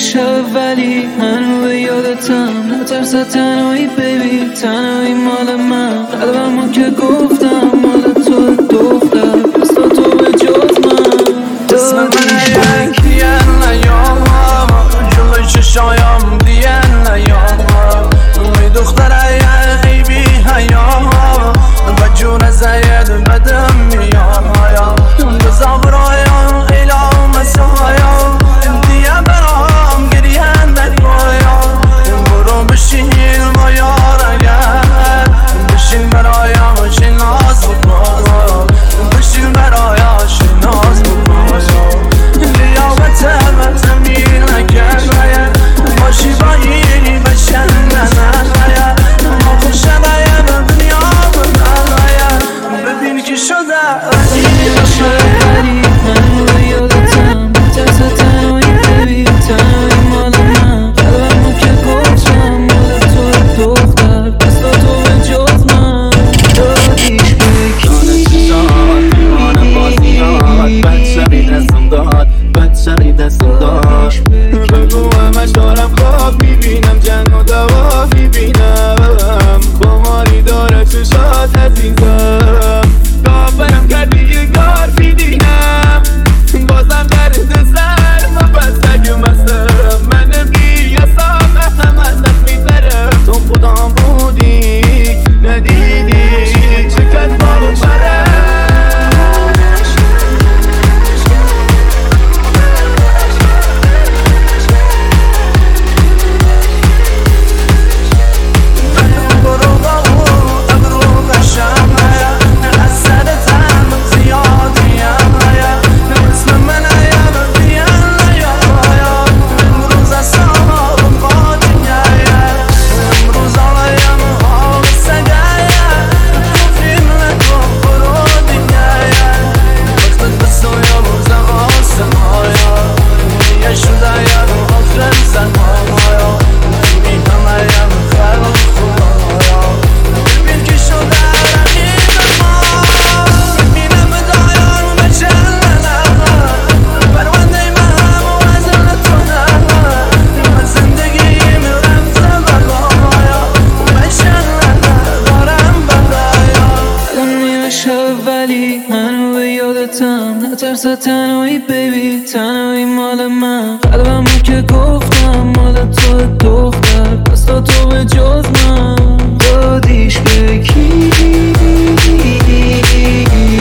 شب ولی هنو به یادتم، نترس تنهایی بیبی، تنهایی مال من. قلبمو که گفتم مال تو دختر، پس تو به جز من اسم من یک دیگه نیام، جلوی چشایم دیگه نیام. می دختره ای بی حیا و جون زید بدم میام. بزاورایم ایلام مسایم دیگه برام گریه نکنم. برو بشین با یار اگر بشین برایم چه ناز بکن، بشین برایم چه ناز بکن. لیاقت من تمیل نکرد باشی با اینی بشن نناید ما خوش نباید دنیا بناید. ببین که شده این شبری هنو به یادتم، نترس تنهایی بیبی، تنهایی مال من. قلبمو که گفتم مال تو دختر، پس تو به جز من دادیش به کی؟ بدشری دستم داد، بدشری دستم داد. بگو همش دارم خواب میبینم، جنگ و دوا میبینم. خماری داره چشات عزیزم، کافرم کردی یه کار میدینم. بازم درد سر من بستگ مستم، من نمیاسم هم ازت میترم. تو خودم بودی ندیدی چقدر بارو برم. ولی هنو به یادتم، نترس تنهایی بیبی، تنهایی مال من. قلبمو که گفتم مال تو دختر، پس تو به جز من دادیش به کی؟